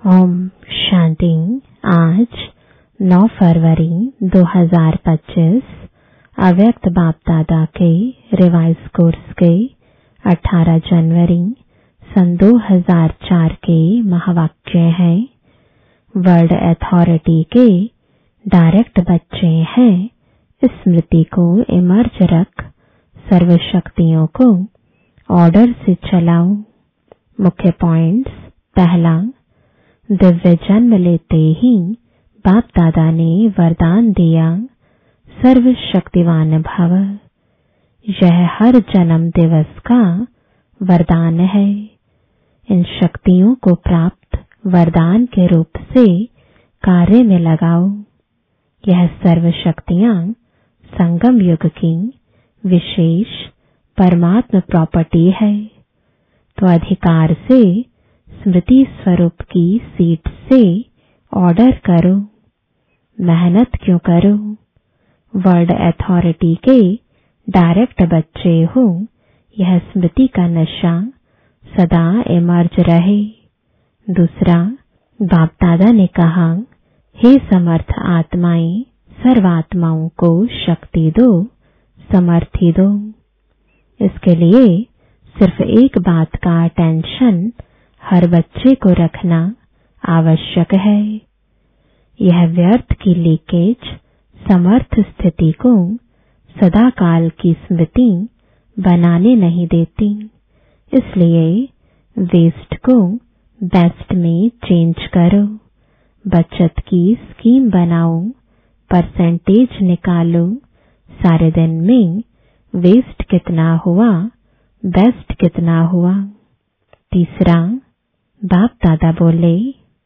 ओम शांति। आज 9 फरवरी 2025 अव्यक्त बाप दादा के रिवाइज कोर्स के 18 जनवरी सन 2004 के महावाक्य हैं। वर्ल्ड अथॉरिटी के डायरेक्ट बच्चे हैं। स्मृति को इमर्ज रख सर्वशक्तियों को ऑर्डर से चलाओ। मुख्य पॉइंट्स। पहला, दिव्य जन्म लेते ही बाप दादा ने वरदान दिया, सर्वशक्तिवान भव। यह हर जन्म दिवस का वरदान है। इन शक्तियों को प्राप्त वरदान के रूप से कार्य में लगाओ। यह सर्व शक्तियां संगम युग की विशेष परमात्म प्रॉपर्टी है। तो अधिकार से स्मृति स्वरूप की सीट से ऑर्डर करो। मेहनत क्यों करो? वर्ल्ड अथॉरिटी के डायरेक्ट बच्चे हो। यह स्मृति का नशा सदा इमर्ज रहे। दूसरा, बाप दादा ने कहा, हे समर्थ आत्माएं, सर्वात्माओं को शक्ति दो, समर्थी दो। इसके लिए सिर्फ एक बात का अटेंशन हर बच्चे को रखना आवश्यक है। यह व्यर्थ की लीकेज समर्थ स्थिति को सदा काल की स्मृति बनाने नहीं देती। इसलिए वेस्ट को बेस्ट में चेंज करो। बचत की स्कीम बनाओ, परसेंटेज निकालो। सारे दिन में वेस्ट कितना हुआ, बेस्ट कितना हुआ। तीसरा, बाप दादा बोले,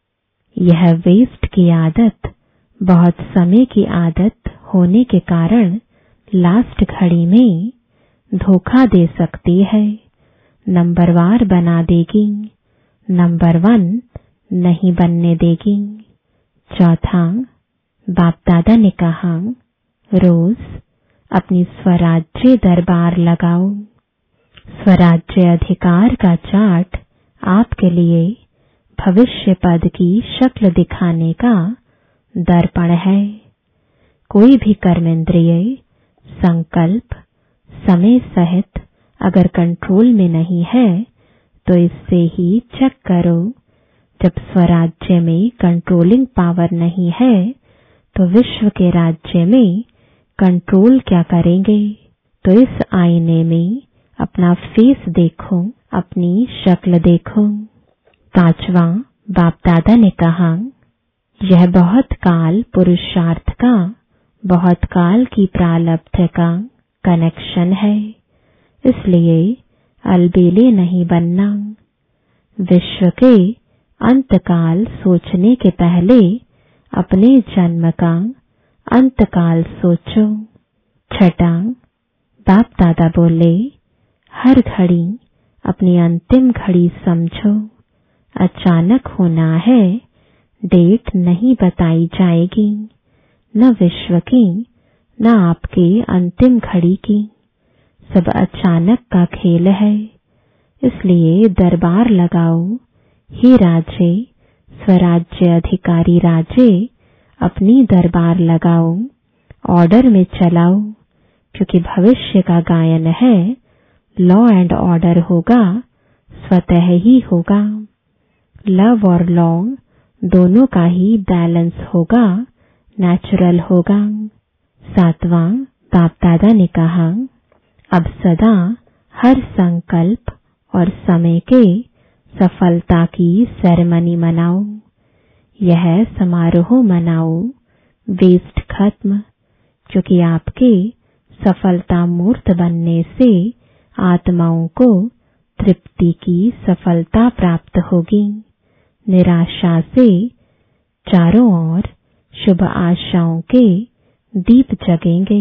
यह वेस्ट की आदत बहुत समय की आदत होने के कारण लास्ट घड़ी में धोखा दे सकती है, नंबरवार बना देगी, नंबर 1 नहीं बनने देगी। चौथा, बाप दादा ने कहा, रोज अपनी स्वराज्य दरबार लगाओ। स्वराज्य अधिकार का चार्ट आपके लिए भविष्य पद की शक्ल दिखाने का दर्पण है। कोई भी कर्मेंद्रिय संकल्प समय सहित अगर कंट्रोल में नहीं है तो इससे ही चेक करो। जब स्वराज्य में कंट्रोलिंग पावर नहीं है तो विश्व के राज्य में कंट्रोल क्या करेंगे? तो इस आईने में अपना फेस देखो, अपनी शक्ल देखो। पांचवा, बाप दादा ने कहा, यह बहुत काल पुरुषार्थ का, बहुत काल की प्रारब्ध का कनेक्शन है। इसलिए अलबेले नहीं बनना। विश्व के अंतकाल सोचने के पहले अपने जन्म का अंतकाल सोचो। छठा, बाप दादा बोले, हर घड़ी अपनी अंतिम घड़ी समझो। अचानक होना है, डेट नहीं बताई जाएगी, न विश्व की न आपके अंतिम घड़ी की। सब अचानक का खेल है। इसलिए दरबार लगाओ। हे राजे, स्वराज्य अधिकारी राजे, अपनी दरबार लगाओ, ऑर्डर में चलाओ। क्योंकि भविष्य का गायन है, लॉ एंड ऑर्डर होगा, स्वतः ही होगा। लव और लॉ दोनों का ही बैलेंस होगा, नेचुरल होगा। सातवां, बाप दादा ने कहा, अब सदा हर संकल्प और समय के सफलता की सेरेमनी मनाओ। यह समारोह मनाओ, वेस्ट खत्म। क्योंकि आपके सफलता मूर्त बनने से आत्माओं को तृप्ति की सफलता प्राप्त होगी। निराशा से चारों ओर शुभ आशाओं के दीप जगेंगे।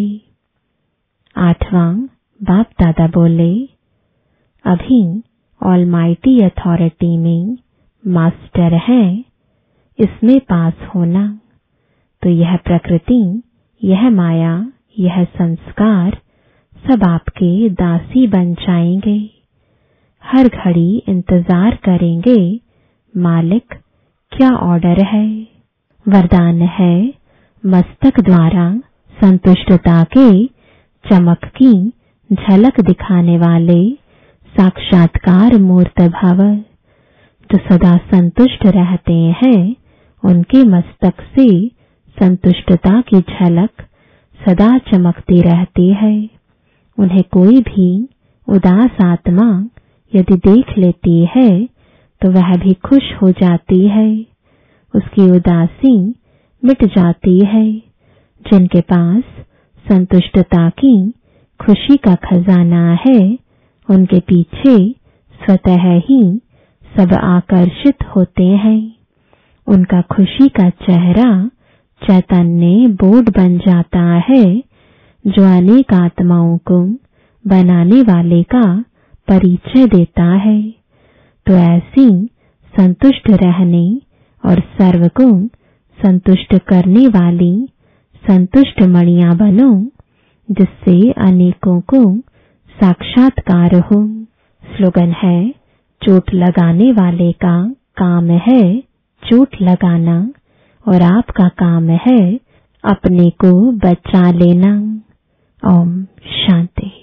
आठवां, बाप दादा बोले, अभी ऑलमाइटी अथॉरिटी में मास्टर है, इसमें पास होना। तो यह प्रकृति, यह माया, यह संस्कार सब आपके दासी बन जाएंगे। हर घड़ी इंतजार करेंगे, मालिक क्या ऑर्डर है? वरदान है मस्तक द्वारा संतुष्टता के चमक की झलक दिखाने वाले साक्षात्कार मूर्त भव। जो सदा संतुष्ट रहते हैं उनके मस्तक से संतुष्टता की झलक सदा चमकती रहती है। उन्हें कोई भी उदास आत्मा यदि देख लेती है तो वह भी खुश हो जाती है, उसकी उदासी मिट जाती है। जिनके पास संतुष्टता की खुशी का खजाना है उनके पीछे स्वतः ही सब आकर्षित होते हैं। उनका खुशी का चेहरा चैतन्य बोर्ड बन जाता है जो अनेक आत्माओं को बनाने वाले का परिचय देता है। तो ऐसी संतुष्ट रहने और सर्व को संतुष्ट करने वाली संतुष्ट मणियां बनो, जिससे अनेकों को साक्षात्कार हो। स्लोगन है, चोट लगाने वाले का काम है चोट लगाना और आपका काम है अपने को बचा लेना। ओम शांति।